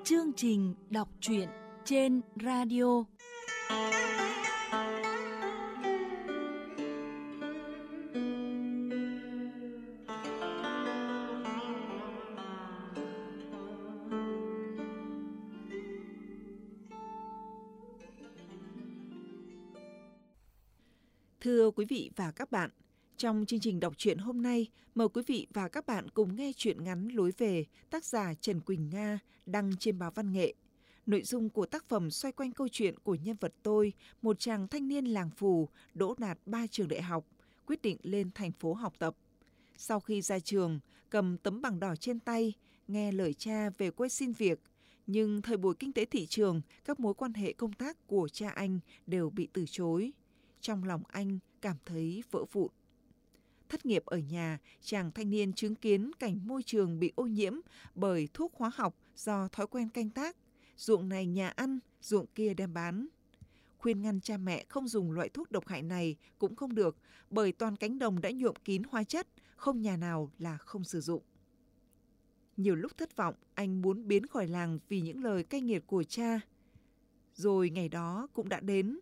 Chương trình đọc truyện trên radio. Thưa quý vị và các bạn, trong chương trình đọc truyện hôm nay, mời quý vị và các bạn cùng nghe truyện ngắn Lối về, tác giả Trần Quỳnh Nga, đăng trên báo Văn nghệ. Nội dung của tác phẩm xoay quanh câu chuyện của nhân vật tôi, một chàng thanh niên làng Phù, đỗ đạt 3 trường đại học, quyết định lên thành phố học tập. Sau khi ra trường, cầm tấm bằng đỏ trên tay, nghe lời cha về quê xin việc, nhưng thời buổi kinh tế thị trường, các mối quan hệ công tác của cha anh đều bị từ chối. Trong lòng anh cảm thấy vỡ vụn. Thất nghiệp ở nhà, chàng thanh niên chứng kiến cảnh môi trường bị ô nhiễm bởi thuốc hóa học do thói quen canh tác, ruộng này nhà ăn, ruộng kia đem bán. Khuyên ngăn cha mẹ không dùng loại thuốc độc hại này cũng không được, bởi toàn cánh đồng đã nhuộm kín hóa chất, không nhà nào là không sử dụng. Nhiều lúc thất vọng, anh muốn biến khỏi làng vì những lời cay nghiệt của cha. Rồi ngày đó cũng đã đến.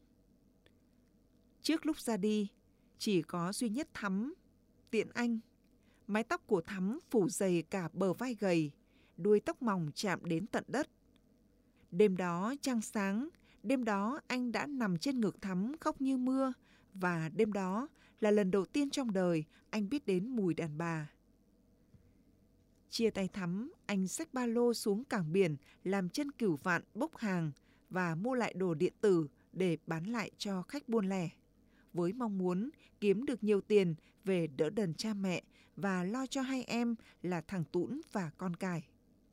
Trước lúc ra đi, chỉ có duy nhất Thắm tiễn anh. Mái tóc của Thắm phủ dày cả bờ vai gầy, đuôi tóc mỏng chạm đến tận đất. Đêm đó trăng sáng, đêm đó anh đã nằm trên ngực Thắm khóc như mưa, và đêm đó là lần đầu tiên trong đời anh biết đến mùi đàn bà. Chia tay Thắm, anh xách ba lô xuống cảng biển làm chân cửu vạn bốc hàng và mua lại đồ điện tử để bán lại cho khách buôn lẻ, với mong muốn kiếm được nhiều tiền về đỡ đần cha mẹ và lo cho hai em là thằng Tũn và con Cải.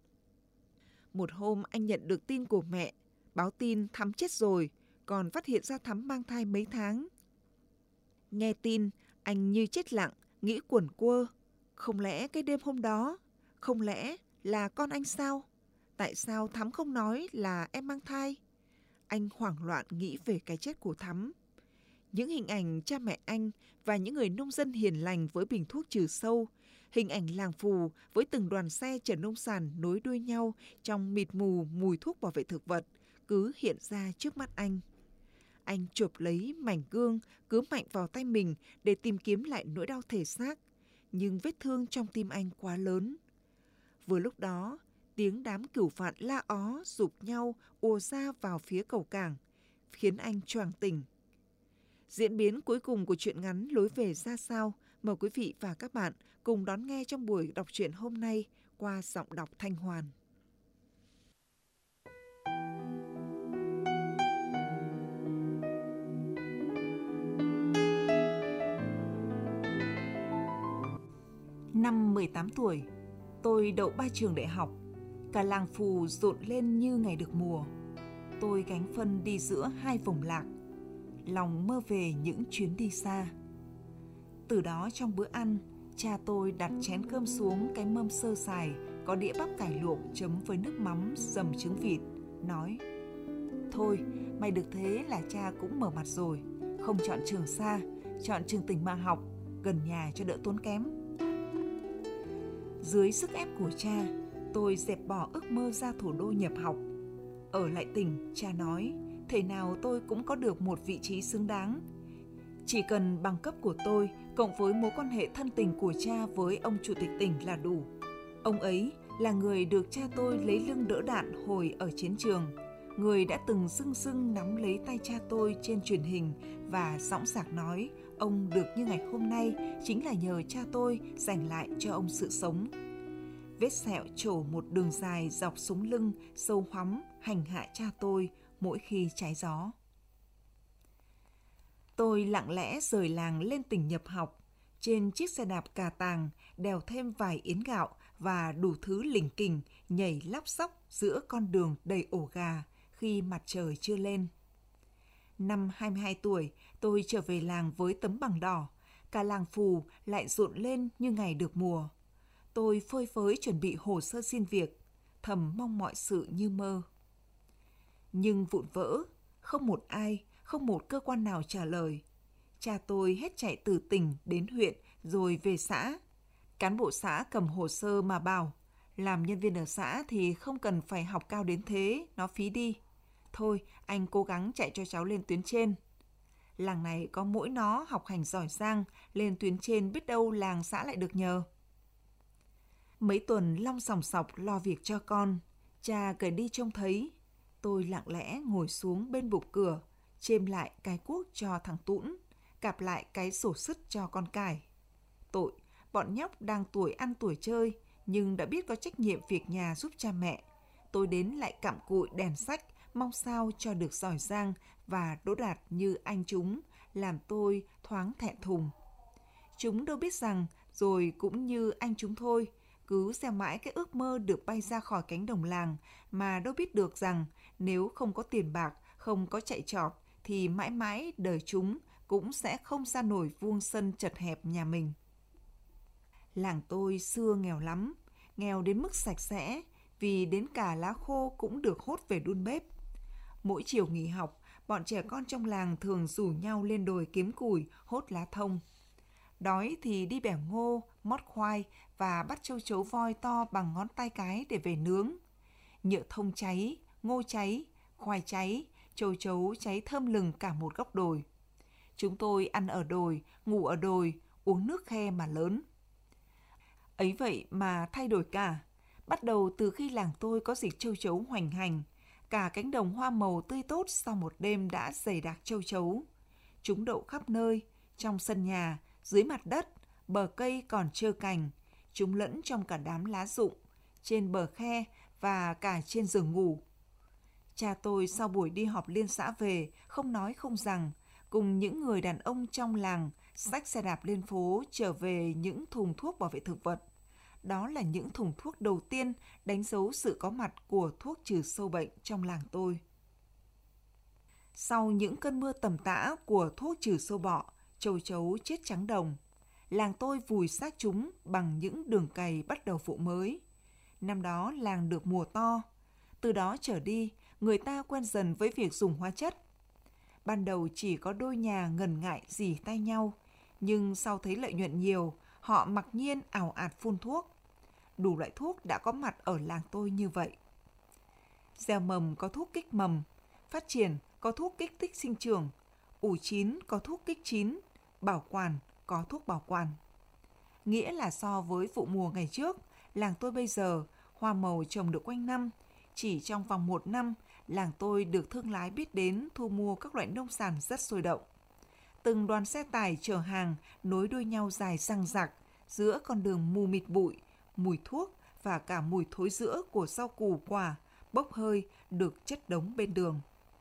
Một hôm anh nhận được tin của mẹ, báo tin Thắm chết rồi, còn phát hiện ra Thắm mang thai mấy tháng. Nghe tin, anh như chết lặng, nghĩ quẩn quơ. Không lẽ cái đêm hôm đó, không lẽ là con anh sao? Tại sao Thắm không nói là em mang thai? Anh hoảng loạn nghĩ về cái chết của Thắm. Những hình ảnh cha mẹ anh và những người nông dân hiền lành với bình thuốc trừ sâu, hình ảnh làng Phù với từng đoàn xe chở nông sản nối đuôi nhau trong mịt mù mùi thuốc bảo vệ thực vật cứ hiện ra trước mắt anh. Anh chộp lấy mảnh gương cứ mạnh vào tay mình để tìm kiếm lại nỗi đau thể xác, nhưng vết thương trong tim anh quá lớn. Vừa lúc đó, tiếng đám cửu vạn la ó giục nhau ùa ra vào phía cầu cảng, khiến anh choàng tỉnh. Diễn biến cuối cùng của truyện ngắn Lối về ra sao? Mời quý vị và các bạn cùng đón nghe trong buổi đọc truyện hôm nay qua giọng đọc Thanh Hoàn. Năm 18 tuổi, tôi đậu 3 trường đại học. Cả làng Phù rộn lên như ngày được mùa. Tôi gánh phân đi giữa hai vùng lạc, lòng mơ về những chuyến đi xa. Từ đó trong bữa ăn, cha tôi đặt chén cơm xuống cái mâm sơ sài, có đĩa bắp cải luộc chấm với nước mắm dầm trứng vịt, nói: "Thôi, mày được thế là cha cũng mở mặt rồi, không chọn trường xa, chọn trường tỉnh mà học, gần nhà cho đỡ tốn kém." Dưới sức ép của cha, tôi dẹp bỏ ước mơ ra thủ đô nhập học. Ở lại tỉnh, cha nói thể nào tôi cũng có được một vị trí xứng đáng. Chỉ cần bằng cấp của tôi cộng với mối quan hệ thân tình của cha với ông chủ tịch tỉnh là đủ. Ông ấy là người được cha tôi lấy lưng đỡ đạn hồi ở chiến trường, người đã từng sưng sưng nắm lấy tay cha tôi trên truyền hình và dõng dạc nói ông được như ngày hôm nay chính là nhờ cha tôi dành lại cho ông sự sống. Vết sẹo trổ một đường dài dọc sống lưng sâu hoắm hành hạ cha tôi mỗi khi trái gió. Tôi lặng lẽ rời làng lên tỉnh nhập học, trên chiếc xe đạp cà tàng, đèo thêm vài yến gạo và đủ thứ lỉnh kỉnh nhảy lóc xóc giữa con đường đầy ổ gà khi mặt trời chưa lên. Năm 22 tuổi, tôi trở về làng với tấm bằng đỏ, cả làng Phù lại rộn lên như ngày được mùa. Tôi phơi phới chuẩn bị hồ sơ xin việc, thầm mong mọi sự như mơ. Nhưng vụn vỡ, không một ai, không một cơ quan nào trả lời. Cha tôi hết chạy từ tỉnh đến huyện rồi về xã. Cán bộ xã cầm hồ sơ mà bảo Làm nhân viên ở xã thì không cần phải học cao đến thế, nó phí đi. Thôi, anh cố gắng chạy cho cháu lên tuyến trên. Làng này có mỗi nó học hành giỏi giang, lên tuyến trên biết đâu làng xã lại được nhờ. Mấy tuần long sòng sọc lo việc cho con, cha cởi đi trông thấy. Tôi lặng lẽ ngồi xuống bên bục cửa, chêm lại cái cuốc cho thằng Tũn, cạp lại cái sổ sứt cho con cải. Tội, bọn nhóc đang tuổi ăn tuổi chơi, nhưng đã biết có trách nhiệm việc nhà giúp cha mẹ. Tôi đến lại cặm cụi đèn sách, mong sao cho được giỏi giang và đỗ đạt như anh chúng, làm tôi thoáng thẹn thùng. Chúng đâu biết rằng, rồi cũng như anh chúng thôi, cứ gieo mãi cái ước mơ được bay ra khỏi cánh đồng làng, mà đâu biết được rằng nếu không có tiền bạc, không có chạy trọt, thì mãi mãi đời chúng cũng sẽ không ra nổi vuông sân chật hẹp nhà mình. Làng tôi xưa nghèo lắm, nghèo đến mức sạch sẽ, vì đến cả lá khô cũng được hốt về đun bếp. Mỗi chiều nghỉ học, bọn trẻ con trong làng thường rủ nhau lên đồi kiếm củi, hốt lá thông. Đói thì đi bẻ ngô, mót khoai và bắt châu chấu voi to bằng ngón tay cái để về nướng. Nhựa thông cháy, ngô cháy, khoai cháy, châu chấu cháy thơm lừng cả một góc đồi. Chúng tôi ăn ở đồi, ngủ ở đồi, uống nước khe mà lớn. Ấy vậy mà thay đổi cả. Bắt đầu từ khi làng tôi có dịch châu chấu hoành hành, cả cánh đồng hoa màu tươi tốt sau một đêm đã dày đặc châu chấu. Chúng đậu khắp nơi, trong sân nhà, dưới mặt đất, bờ cây còn trơ cành. Chúng lẫn trong cả đám lá rụng, trên bờ khe và cả trên giường ngủ. Cha tôi sau buổi đi họp liên xã về, không nói không rằng, cùng những người đàn ông trong làng xách xe đạp lên phố trở về những thùng thuốc bảo vệ thực vật. Đó là những thùng thuốc đầu tiên đánh dấu sự có mặt của thuốc trừ sâu bệnh trong làng tôi. Sau những cơn mưa tầm tã của thuốc trừ sâu bọ, châu chấu chết trắng đồng. Làng tôi vùi xác chúng bằng những đường cày bắt đầu vụ mới. Năm đó làng được mùa to. Từ đó trở đi, người ta quen dần với việc dùng hóa chất. Ban đầu chỉ có đôi nhà ngần ngại rỉ tay nhau, nhưng sau thấy lợi nhuận nhiều, họ mặc nhiên ào ạt phun thuốc. Đủ loại thuốc đã có mặt ở làng tôi như vậy. Gieo mầm có thuốc kích mầm, phát triển có thuốc kích thích sinh trưởng, ủ chín có thuốc kích chín, bảo quản có thuốc bảo quản. Nghĩa là so với vụ mùa ngày trước, làng tôi bây giờ hoa màu trồng được quanh năm. Chỉ trong vòng 1 năm, làng tôi được thương lái biết đến thu mua các loại nông sản rất sôi động. Từng đoàn xe tải chở hàng nối đuôi nhau dài dằng dặc giữa con đường mù mịt bụi, mùi thuốc và cả mùi thối rữa của rau củ quả, bốc hơi được chất đống bên đường.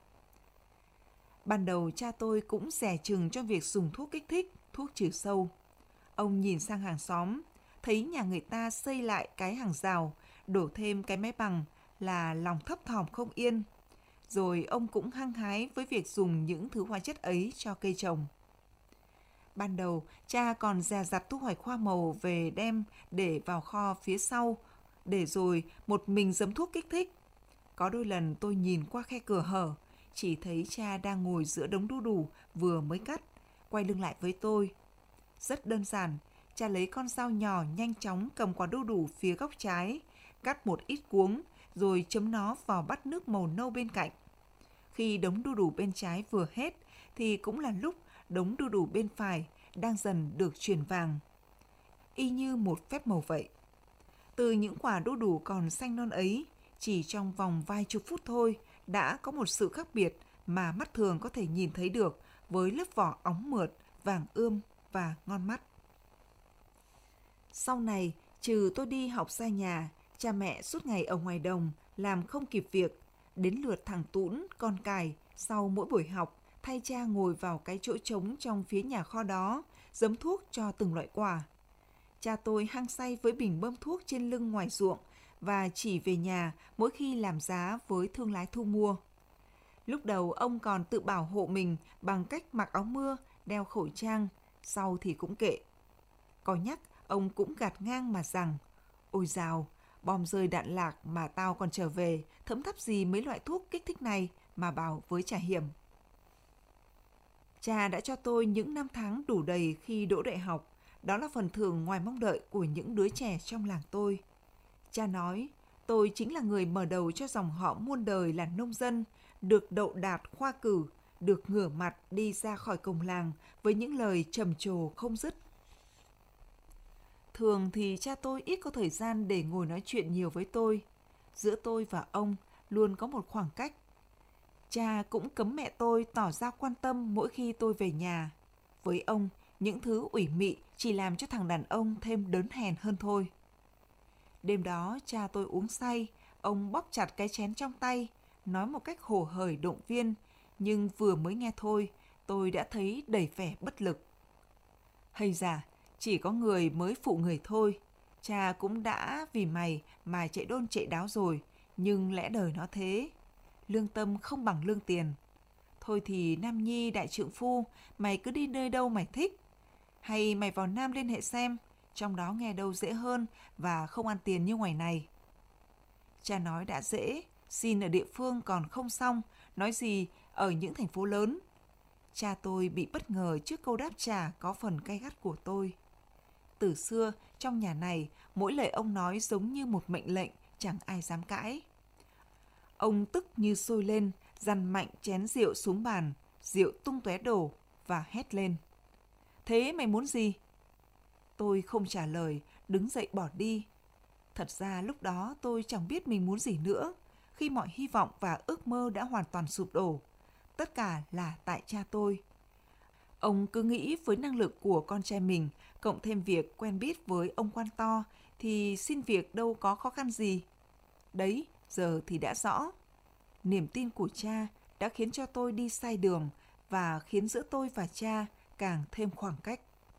Ban đầu cha tôi cũng dè chừng trong việc dùng thuốc kích thích, thuốc trừ sâu. Ông nhìn sang hàng xóm, thấy nhà người ta xây lại cái hàng rào, đổ thêm cái mái bằng là lòng thấp thỏm không yên. Rồi ông cũng hăng hái với việc dùng những thứ hóa chất ấy cho cây trồng. Ban đầu, cha còn dè dặt thu hoạch hoa màu về đem để vào kho phía sau, để rồi một mình giấm thuốc kích thích. Có đôi lần tôi nhìn qua khe cửa hở, chỉ thấy cha đang ngồi giữa đống đu đủ vừa mới cắt, quay lưng lại với tôi. Rất đơn giản, cha lấy con dao nhỏ nhanh chóng cầm quả đu đủ phía góc trái, cắt một ít cuống, rồi chấm nó vào bát nước màu nâu bên cạnh. Khi đống đu đủ bên trái vừa hết, thì cũng là lúc đống đu đủ bên phải đang dần được chuyển vàng. Y như một phép màu vậy. Từ những quả đu đủ còn xanh non ấy, chỉ trong vòng vài chục phút thôi, đã có một sự khác biệt mà mắt thường có thể nhìn thấy được với lớp vỏ óng mượt, vàng ươm và ngon mắt. Sau này, trừ tôi đi học xa nhà, cha mẹ suốt ngày ở ngoài đồng, làm không kịp việc. Đến lượt thằng Tũn, con cài, sau mỗi buổi học, thay cha ngồi vào cái chỗ trống trong phía nhà kho đó, giấm thuốc cho từng loại quả. Cha tôi hăng say với bình bơm thuốc trên lưng ngoài ruộng và chỉ về nhà mỗi khi làm giá với thương lái thu mua. Lúc đầu ông còn tự bảo hộ mình bằng cách mặc áo mưa, đeo khẩu trang, sau thì cũng kệ. Có nhắc, ông cũng gạt ngang mà rằng, ôi dào, bom rơi đạn lạc mà tao còn trở về, thấm thắp gì mấy loại thuốc kích thích này mà bảo với trả hiểm. Cha đã cho tôi những năm tháng đủ đầy khi đỗ đại học, đó là phần thưởng ngoài mong đợi của những đứa trẻ trong làng tôi. Cha nói, tôi chính là người mở đầu cho dòng họ muôn đời là nông dân, được đậu đạt khoa cử, được ngửa mặt đi ra khỏi cổng làng với những lời trầm trồ không dứt. Thường thì cha tôi ít có thời gian để ngồi nói chuyện nhiều với tôi. Giữa tôi và ông luôn có một khoảng cách. Cha cũng cấm mẹ tôi tỏ ra quan tâm mỗi khi tôi về nhà. Với ông, những thứ ủy mị chỉ làm cho thằng đàn ông thêm đớn hèn hơn thôi. Đêm đó cha tôi uống say, ông bóp chặt cái chén trong tay, nói một cách hồ hởi động viên, nhưng vừa mới nghe thôi, tôi đã thấy đầy vẻ bất lực. Hay giả, chỉ có người mới phụ người thôi, cha cũng đã vì mày mà chạy đôn chạy đáo rồi, nhưng lẽ đời nó thế. Lương tâm không bằng lương tiền. Thôi thì Nam Nhi đại trượng phu, mày cứ đi nơi đâu mày thích. Hay mày vào Nam liên hệ xem, trong đó nghe đâu dễ hơn và không ăn tiền như ngoài này. Cha nói đã dễ, xin ở địa phương còn không xong, nói gì ở những thành phố lớn. Cha tôi bị bất ngờ trước câu đáp trả có phần gay gắt của tôi. Từ xưa, trong nhà này, mỗi lời ông nói giống như một mệnh lệnh, chẳng ai dám cãi. Ông tức như sôi lên, dằn mạnh chén rượu xuống bàn, rượu tung tóe đổ và hét lên. Thế mày muốn gì? Tôi không trả lời, đứng dậy bỏ đi. Thật ra lúc đó tôi chẳng biết mình muốn gì nữa, khi mọi hy vọng và ước mơ đã hoàn toàn sụp đổ. Tất cả là tại cha tôi. Ông cứ nghĩ với năng lực của con trai mình, cộng thêm việc quen biết với ông quan to, thì xin việc đâu có khó khăn gì. Đấy, giờ thì đã rõ. Niềm tin của cha đã khiến cho tôi đi sai đường và khiến giữa tôi và cha càng thêm khoảng cách.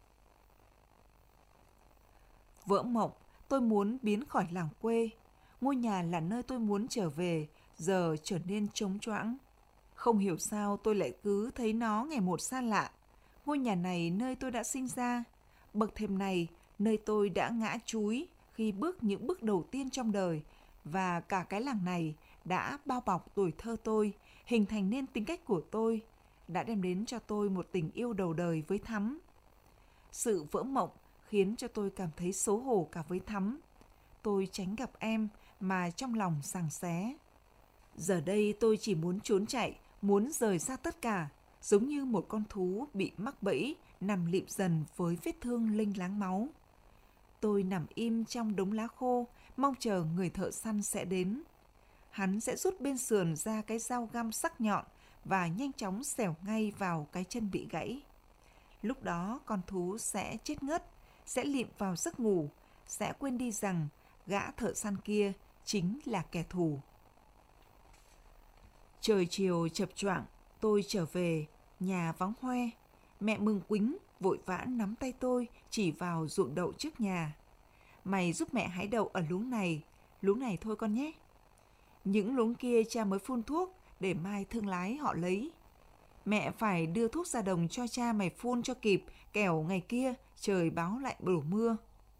Vỡ mộng, tôi muốn biến khỏi làng quê. Ngôi nhà là nơi tôi muốn trở về, giờ trở nên trống choáng. Không hiểu sao tôi lại cứ thấy nó ngày một xa lạ. Ngôi nhà này nơi tôi đã sinh ra, bậc thềm này nơi tôi đã ngã chúi khi bước những bước đầu tiên trong đời, và cả cái làng này đã bao bọc tuổi thơ tôi, hình thành nên tính cách của tôi, đã đem đến cho tôi một tình yêu đầu đời với Thắm. Sự vỡ mộng khiến cho tôi cảm thấy xấu hổ cả với Thắm. Tôi tránh gặp em mà trong lòng giằng xé. Giờ đây tôi chỉ muốn trốn chạy, muốn rời xa tất cả, giống như một con thú bị mắc bẫy, nằm lịm dần với vết thương lênh láng máu. Tôi nằm im trong đống lá khô, mong chờ người thợ săn sẽ đến. Hắn sẽ rút bên sườn ra cái dao găm sắc nhọn và nhanh chóng xẻo ngay vào cái chân bị gãy. Lúc đó con thú sẽ chết ngất, sẽ lịm vào giấc ngủ, sẽ quên đi rằng gã thợ săn kia chính là kẻ thù. Trời chiều chập choạng, tôi trở về, nhà vắng hoe. Mẹ mừng quính, vội vã nắm tay tôi chỉ vào ruộng đậu trước nhà. Mày giúp mẹ hái đậu ở luống này thôi con nhé. Những luống kia cha mới phun thuốc để mai thương lái họ lấy. Mẹ phải đưa thuốc ra đồng cho cha mày phun cho kịp, kẻo ngày kia trời báo lại đổ mưa.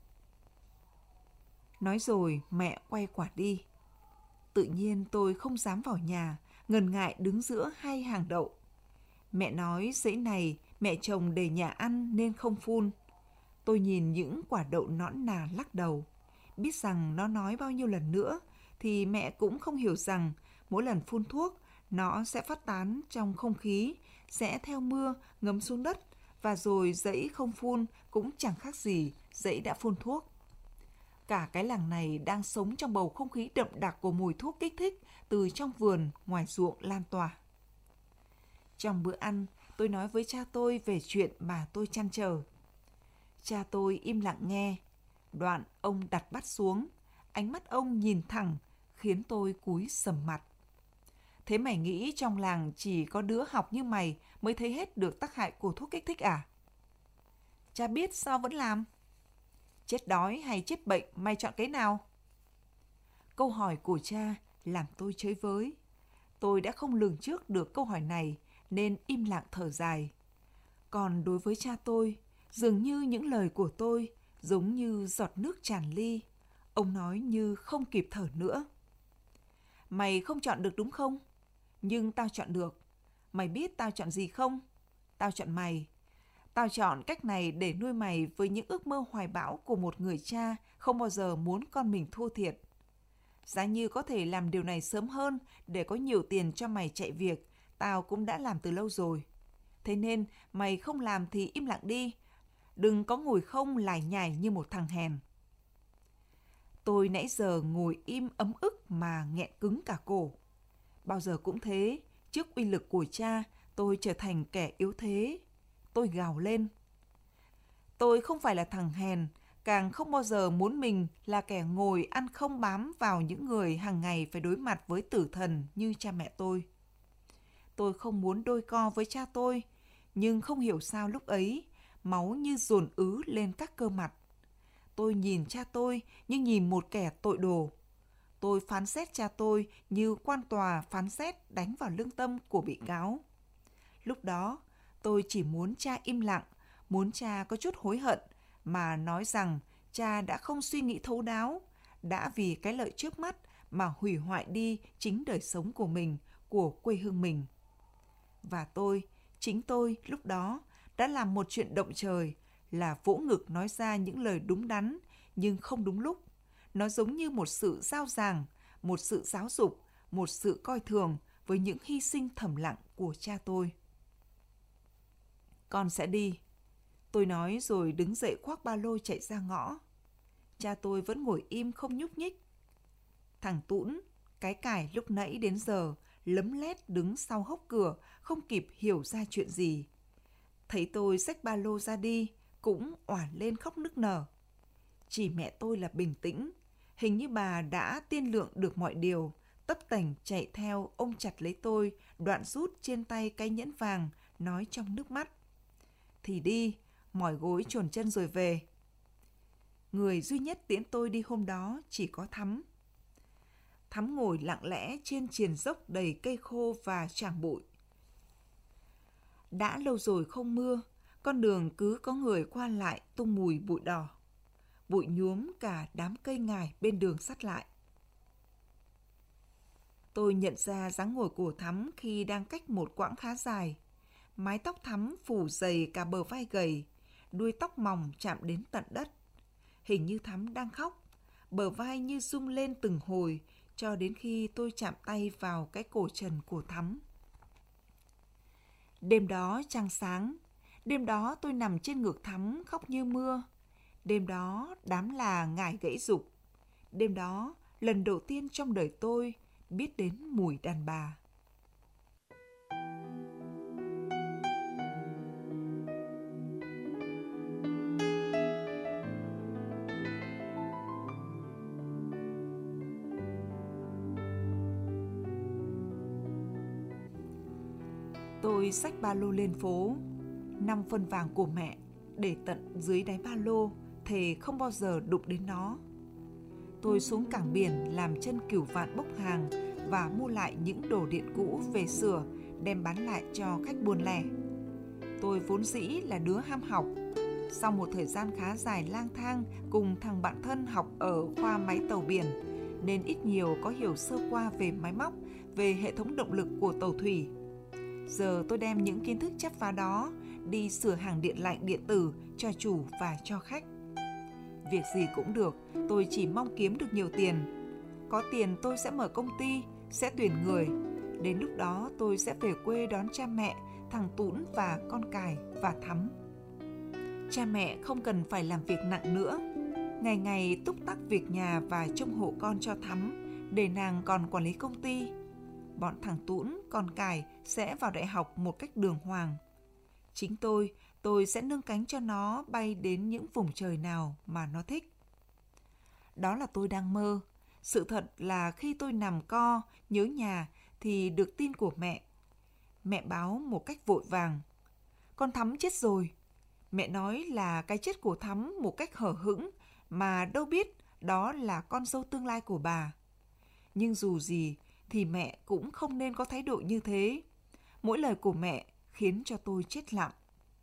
Nói rồi mẹ quay quả đi. Tự nhiên tôi không dám vào nhà, ngần ngại đứng giữa hai hàng đậu. Mẹ nói rễ này mẹ trồng để nhà ăn nên không phun. Tôi nhìn những quả đậu nõn nà lắc đầu. Biết rằng nó nói bao nhiêu lần nữa thì mẹ cũng không hiểu rằng mỗi lần phun thuốc nó sẽ phát tán trong không khí, sẽ theo mưa ngấm xuống đất, và rồi dãy không phun cũng chẳng khác gì dãy đã phun thuốc. Cả cái làng này đang sống trong bầu không khí đậm đặc của mùi thuốc kích thích từ trong vườn ngoài ruộng lan tỏa. Trong bữa ăn, tôi nói với cha tôi về chuyện mà tôi trăn trở. Cha tôi im lặng nghe. Đoạn ông đặt bát xuống, ánh mắt ông nhìn thẳng, khiến tôi cúi sầm mặt. Thế mày nghĩ trong làng chỉ có đứa học như mày mới thấy hết được tác hại của thuốc kích thích à? Cha biết sao vẫn làm? Chết đói hay chết bệnh, mày chọn cái nào? Câu hỏi của cha làm tôi chới với. Tôi đã không lường trước được câu hỏi này nên im lặng thở dài. Còn đối với cha tôi, dường như những lời của tôi giống như giọt nước tràn ly. Ông nói như không kịp thở nữa. Mày không chọn được đúng không? Nhưng tao chọn được. Mày biết tao chọn gì không? Tao chọn mày. Tao chọn cách này để nuôi mày với những ước mơ hoài bão của một người cha không bao giờ muốn con mình thua thiệt. Giá như có thể làm điều này sớm hơn để có nhiều tiền cho mày chạy việc, tao cũng đã làm từ lâu rồi. Thế nên mày không làm thì im lặng đi, đừng có ngồi không lải nhải như một thằng hèn. Tôi nãy giờ ngồi im ấm ức mà nghẹn cứng cả cổ. Bao giờ cũng thế, trước uy lực của cha, tôi trở thành kẻ yếu thế. Tôi gào lên. Tôi không phải là thằng hèn, càng không bao giờ muốn mình là kẻ ngồi ăn không bám vào những người hàng ngày phải đối mặt với tử thần như cha mẹ tôi. Tôi không muốn đôi co với cha tôi, nhưng không hiểu sao lúc ấy, máu như dồn ứ lên các cơ mặt. Tôi nhìn cha tôi như nhìn một kẻ tội đồ. Tôi phán xét cha tôi như quan tòa phán xét đánh vào lương tâm của bị cáo. Lúc đó, tôi chỉ muốn cha im lặng, muốn cha có chút hối hận, mà nói rằng cha đã không suy nghĩ thấu đáo, đã vì cái lợi trước mắt mà hủy hoại đi chính đời sống của mình, của quê hương mình. Và chính tôi lúc đó đã làm một chuyện động trời, là vỗ ngực nói ra những lời đúng đắn nhưng không đúng lúc. Nó giống như một sự giao giảng, một sự giáo dục, một sự coi thường với những hy sinh thầm lặng của cha tôi. Con sẽ đi, tôi nói rồi đứng dậy khoác ba lô chạy ra ngõ. Cha tôi vẫn ngồi im không nhúc nhích. Thằng Tũn, cái cải lúc nãy đến giờ, lấm lét đứng sau hốc cửa, không kịp hiểu ra chuyện gì. Thấy tôi xách ba lô ra đi, cũng oản lên khóc nức nở. Chỉ mẹ tôi là bình tĩnh, hình như bà đã tiên lượng được mọi điều, tấp tành chạy theo ôm chặt lấy tôi, đoạn rút trên tay cái nhẫn vàng, nói trong nước mắt. Thì đi, mỏi gối chồn chân rồi về. Người duy nhất tiễn tôi đi hôm đó chỉ có Thắm. Thắm ngồi lặng lẽ trên triền dốc đầy cây khô và tràng bụi. Đã lâu rồi không mưa, con đường cứ có người qua lại tung mùi bụi đỏ. Bụi nhuốm cả đám cây ngải bên đường sắt lại. Tôi nhận ra dáng ngồi của Thắm khi đang cách một quãng khá dài. Mái tóc Thắm phủ dày cả bờ vai gầy, đuôi tóc mỏng chạm đến tận đất. Hình như Thắm đang khóc, bờ vai như rung lên từng hồi, cho đến khi tôi chạm tay vào cái cổ trần của Thắm. Đêm đó trăng sáng, đêm đó tôi nằm trên ngực Thắm khóc như mưa. Đêm đó đám là ngải gãy rụng. Đêm đó lần đầu tiên trong đời tôi biết đến mùi đàn bà. Tôi xách ba lô lên phố, 5 phân vàng của mẹ để tận dưới đáy ba lô, thề không bao giờ đụng đến nó. Tôi xuống cảng biển làm chân cửu vạn bốc hàng và mua lại những đồ điện cũ về sửa, đem bán lại cho khách buôn lẻ. Tôi vốn dĩ là đứa ham học. Sau một thời gian khá dài lang thang cùng thằng bạn thân học ở khoa máy tàu biển, nên ít nhiều có hiểu sơ qua về máy móc, về hệ thống động lực của tàu thủy. Giờ tôi đem những kiến thức chắp vá đó đi sửa hàng điện lạnh điện tử cho chủ và cho khách. Việc gì cũng được, tôi chỉ mong kiếm được nhiều tiền. Có tiền tôi sẽ mở công ty, sẽ tuyển người. Đến lúc đó tôi sẽ về quê đón cha mẹ, thằng Tũn và con Cải và Thắm. Cha mẹ không cần phải làm việc nặng nữa. Ngày ngày túc tắc việc nhà và trông hộ con cho Thắm, để nàng còn quản lý công ty. Bọn thằng Tũn, con Cải sẽ vào đại học một cách đường hoàng. Chính tôi sẽ nâng cánh cho nó bay đến những vùng trời nào mà nó thích. Đó là tôi đang mơ. Sự thật là khi tôi nằm co, nhớ nhà thì được tin của mẹ. Mẹ báo một cách vội vàng. Con Thắm chết rồi. Mẹ nói là cái chết của Thắm một cách hở hững, mà đâu biết đó là con dâu tương lai của bà. Nhưng dù gì thì mẹ cũng không nên có thái độ như thế. Mỗi lời của mẹ khiến cho tôi chết lặng.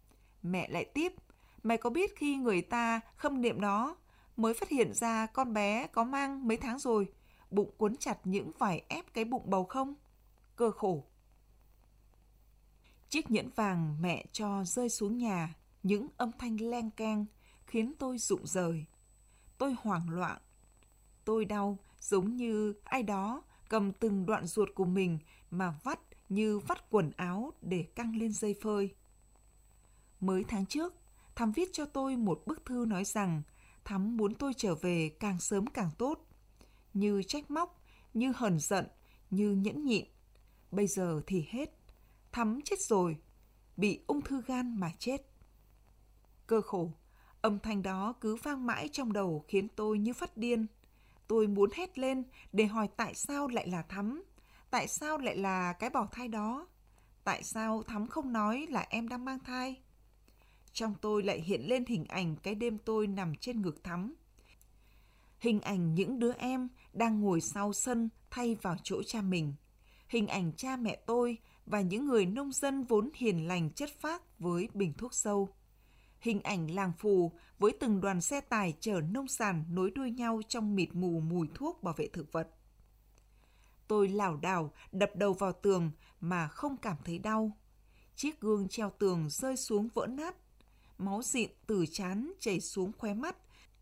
Mẹ lại tiếp, mày có biết khi người ta khâm niệm nó, mới phát hiện ra con bé có mang mấy tháng rồi, bụng quấn chặt những vải ép cái bụng bầu không? Cơ khổ. Chiếc nhẫn vàng mẹ cho rơi xuống nhà, Những âm thanh leng keng khiến tôi rụng rời. Tôi hoảng loạn. Tôi đau giống như ai đó cầm từng đoạn ruột của mình mà vắt như vắt quần áo để căng lên dây phơi. Mới tháng trước, Thắm viết cho tôi một bức thư nói rằng Thắm muốn tôi trở về càng sớm càng tốt. Như trách móc, như hờn giận, như nhẫn nhịn. Bây giờ thì hết. Thắm chết rồi, bị ung thư gan mà chết. Cơ khổ, âm thanh đó cứ vang mãi trong đầu khiến tôi như phát điên. Tôi muốn hét lên để hỏi tại sao lại là Thắm, tại sao lại là cái bào thai đó, tại sao Thắm không nói là em đang mang thai. Trong tôi lại hiện lên hình ảnh cái đêm tôi nằm trên ngực Thắm. Hình ảnh những đứa em đang ngồi sau sân thay vào chỗ cha mình. Hình ảnh cha mẹ tôi và những người nông dân vốn hiền lành chất phác với bình thuốc sâu. Hình ảnh làng Phù với từng đoàn xe tải chở nông sản nối đuôi nhau trong mịt mù mùi thuốc bảo vệ thực vật. Tôi lảo đảo đập đầu vào tường mà không cảm thấy đau. Chiếc gương treo tường rơi xuống vỡ nát. Máu dịn từ trán chảy xuống khóe mắt,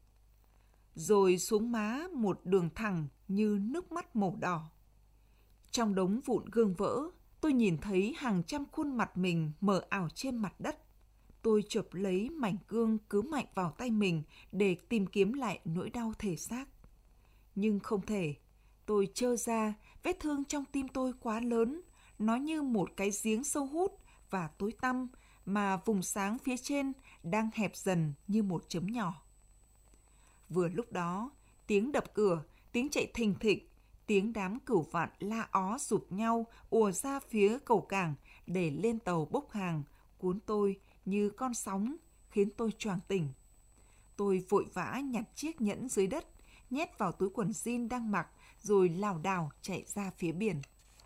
rồi xuống má một đường thẳng như nước mắt màu đỏ. Trong đống vụn gương vỡ, tôi nhìn thấy hàng trăm khuôn mặt mình mờ ảo trên mặt đất. Tôi chộp lấy mảnh gương cứ mạnh vào tay mình để tìm kiếm lại nỗi đau thể xác. Nhưng không thể. Tôi trơ ra, vết thương trong tim tôi quá lớn. Nó như một cái giếng sâu hút và tối tăm mà vùng sáng phía trên đang hẹp dần như một chấm nhỏ. Vừa lúc đó, tiếng đập cửa, tiếng chạy thình thịch, tiếng đám cửu vạn la ó rụp nhau ùa ra phía cầu cảng để lên tàu bốc hàng, cuốn tôi như con sóng, khiến tôi choàng tỉnh. Tôi vội vã nhặt chiếc nhẫn dưới đất, nhét vào túi quần jean đang mặc, rồi lảo đảo chạy ra phía biển.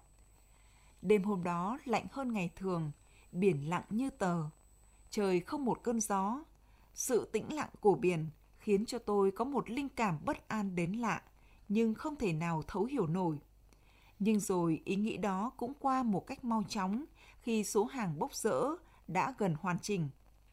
Đêm hôm đó lạnh hơn ngày thường, biển lặng như tờ. Trời không một cơn gió. Sự tĩnh lặng của biển khiến cho tôi có một linh cảm bất an đến lạ, nhưng không thể nào thấu hiểu nổi. Nhưng rồi ý nghĩ đó cũng qua một cách mau chóng khi số hàng bốc rỡ đã gần hoàn chỉnh.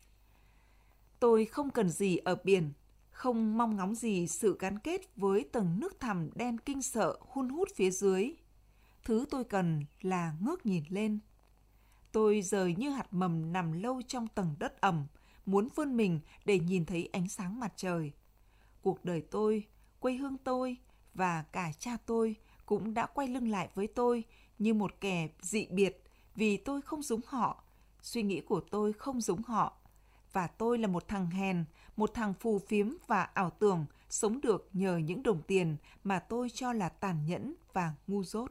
Tôi không cần gì ở biển, không mong ngóng gì sự gắn kết với tầng nước thẳm đen kinh sợ hun hút phía dưới. Thứ tôi cần là ngước nhìn lên. Tôi rời như hạt mầm nằm lâu trong tầng đất ẩm, muốn vươn mình để nhìn thấy ánh sáng mặt trời. Cuộc đời tôi, quê hương tôi và cả cha tôi cũng đã quay lưng lại với tôi như một kẻ dị biệt vì tôi không giống họ, suy nghĩ của tôi không giống họ. Và tôi là một thằng hèn, một thằng phù phiếm và ảo tưởng sống được nhờ những đồng tiền mà tôi cho là tàn nhẫn và ngu dốt.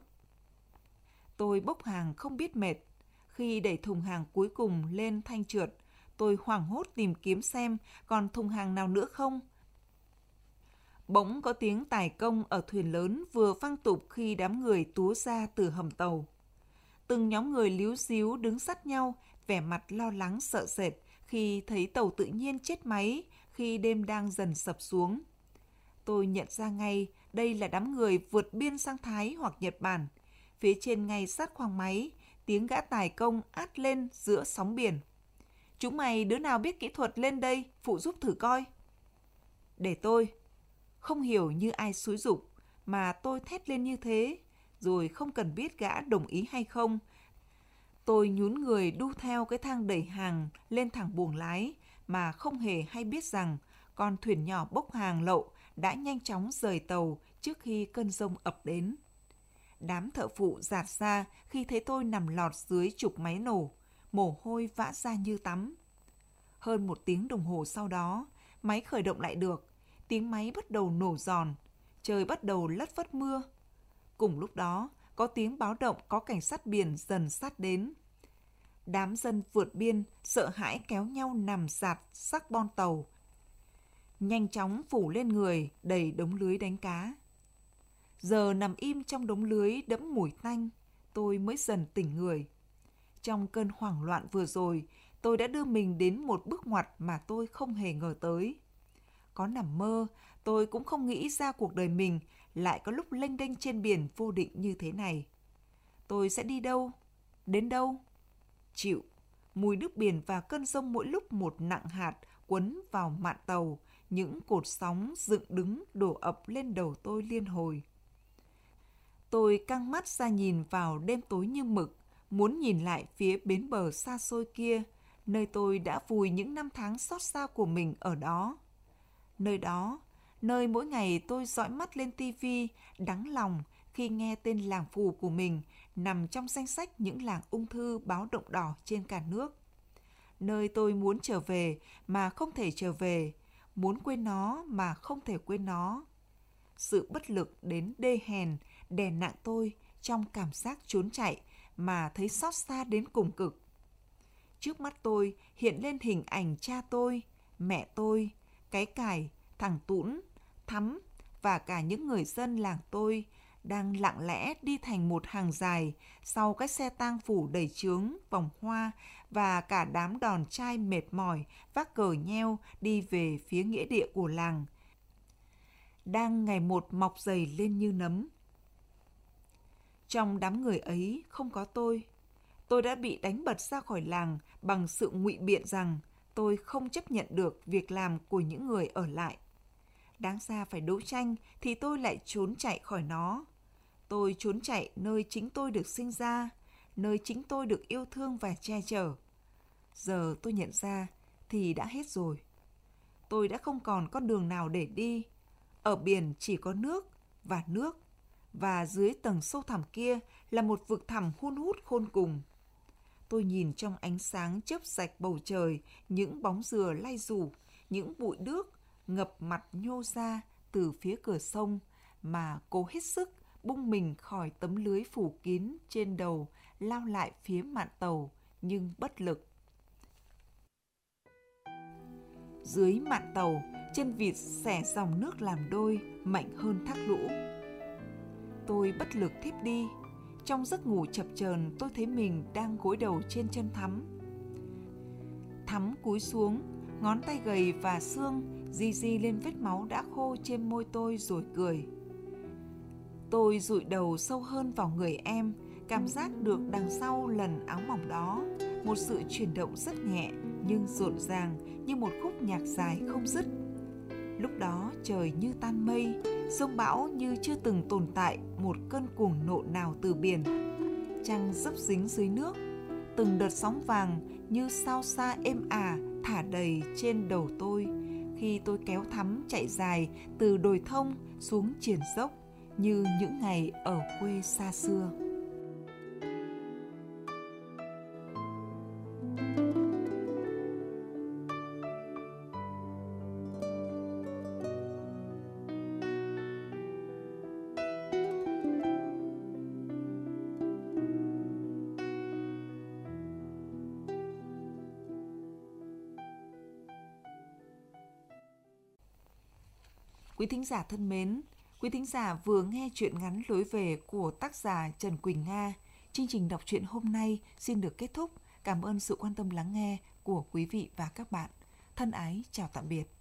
Tôi bốc hàng không biết mệt. Khi đẩy thùng hàng cuối cùng lên thanh trượt, tôi hoảng hốt tìm kiếm xem còn thùng hàng nào nữa không. Bỗng có tiếng tài công ở thuyền lớn vừa vang tục khi đám người túa ra từ hầm tàu. Từng nhóm người líu ríu đứng sát nhau, vẻ mặt lo lắng sợ sệt khi thấy tàu tự nhiên chết máy khi đêm đang dần sập xuống. Tôi nhận ra ngay đây là đám người vượt biên sang Thái hoặc Nhật Bản. Phía trên ngay sát khoang máy, tiếng gã tài công át lên giữa sóng biển. Chúng mày đứa nào biết kỹ thuật lên đây, phụ giúp thử coi. Để tôi. Không hiểu như ai xúi giục mà tôi thét lên như thế, rồi không cần biết gã đồng ý hay không. Tôi nhún người đu theo cái thang đẩy hàng lên thẳng buồng lái mà không hề hay biết rằng con thuyền nhỏ bốc hàng lậu đã nhanh chóng rời tàu trước khi cơn giông ập đến. Đám thợ phụ rạt ra khi thấy tôi nằm lọt dưới trục máy nổ, mồ hôi vã ra như tắm. Hơn 1 tiếng đồng hồ sau đó, máy khởi động lại được, tiếng máy bắt đầu nổ giòn, trời bắt đầu lất phất mưa. Cùng lúc đó, có tiếng báo động có cảnh sát biển dần sát đến. Đám dân vượt biên sợ hãi kéo nhau nằm rạt xác bon tàu, nhanh chóng phủ lên người đầy đống lưới đánh cá. Giờ nằm im trong đống lưới đẫm mùi tanh, tôi mới dần tỉnh người. Trong cơn hoảng loạn vừa rồi, tôi đã đưa mình đến một bước ngoặt mà tôi không hề ngờ tới. Có nằm mơ, tôi cũng không nghĩ ra cuộc đời mình lại có lúc lênh đênh trên biển vô định như thế này. Tôi sẽ đi đâu? Đến đâu? Chịu, mùi nước biển và cơn giông mỗi lúc một nặng hạt quấn vào mạn tàu, những cột sóng dựng đứng đổ ập lên đầu tôi liên hồi. Tôi căng mắt ra nhìn vào đêm tối như mực, muốn nhìn lại phía bến bờ xa xôi kia, nơi tôi đã vùi những năm tháng xót xa của mình ở đó. Nơi đó, nơi mỗi ngày tôi dõi mắt lên tivi, đắng lòng khi nghe tên làng phù của mình nằm trong danh sách những làng ung thư báo động đỏ trên cả nước. Nơi tôi muốn trở về mà không thể trở về, muốn quên nó mà không thể quên nó. Sự bất lực đến đê hèn đè nặng tôi trong cảm giác trốn chạy mà thấy xót xa đến cùng cực. Trước mắt tôi hiện lên hình ảnh cha tôi, mẹ tôi, cái cải, thằng Tũn, Thắm và cả những người dân làng tôi đang lặng lẽ đi thành một hàng dài sau cái xe tang phủ đầy chướng, vòng hoa và cả đám đòn trai mệt mỏi vác cờ nheo đi về phía nghĩa địa của làng, đang ngày một mọc dày lên như nấm. Trong đám người ấy không có tôi. Tôi đã bị đánh bật ra khỏi làng bằng sự ngụy biện rằng tôi không chấp nhận được việc làm của những người ở lại. Đáng ra phải đấu tranh thì tôi lại trốn chạy khỏi nó. Tôi trốn chạy nơi chính tôi được sinh ra, nơi chính tôi được yêu thương và che chở. Giờ tôi nhận ra thì đã hết rồi. Tôi đã không còn con đường nào để đi. Ở biển chỉ có nước, và dưới tầng sâu thẳm kia là một vực thẳm hun hút khôn cùng. Tôi nhìn trong ánh sáng chớp rạch bầu trời, những bóng dừa lay rủ, những bụi nước ngập mặt nhô ra từ phía cửa sông mà cố hết sức bung mình khỏi tấm lưới phủ kín trên đầu, lao lại phía mạn tàu nhưng bất lực. Dưới mạn tàu, chân vịt xẻ dòng nước làm đôi, mạnh hơn thác lũ. Tôi bất lực thiếp đi. Trong giấc ngủ chập chờn, tôi thấy mình đang gối đầu trên chân Thắm. Thắm cúi xuống, ngón tay gầy và xương di lên vết máu đã khô trên môi tôi rồi cười. Tôi dụi đầu sâu hơn vào người em, cảm giác được đằng sau lần áo mỏng đó một sự chuyển động rất nhẹ nhưng rộn ràng như một khúc nhạc dài không dứt. Lúc đó trời như tan mây, giông bão như chưa từng tồn tại một cơn cuồng nộ nào từ biển. Trăng dấp dính dưới nước, từng đợt sóng vàng như sao xa êm thả đầy trên đầu tôi khi tôi kéo Thắm chạy dài từ đồi thông xuống triển dốc như những ngày ở quê xa xưa. Quý thính giả thân mến, quý thính giả vừa nghe truyện ngắn Lối về của tác giả Trần Quỳnh Nga. Chương trình đọc truyện hôm nay xin được kết thúc. Cảm ơn sự quan tâm lắng nghe của quý vị và các bạn. Thân ái chào tạm biệt.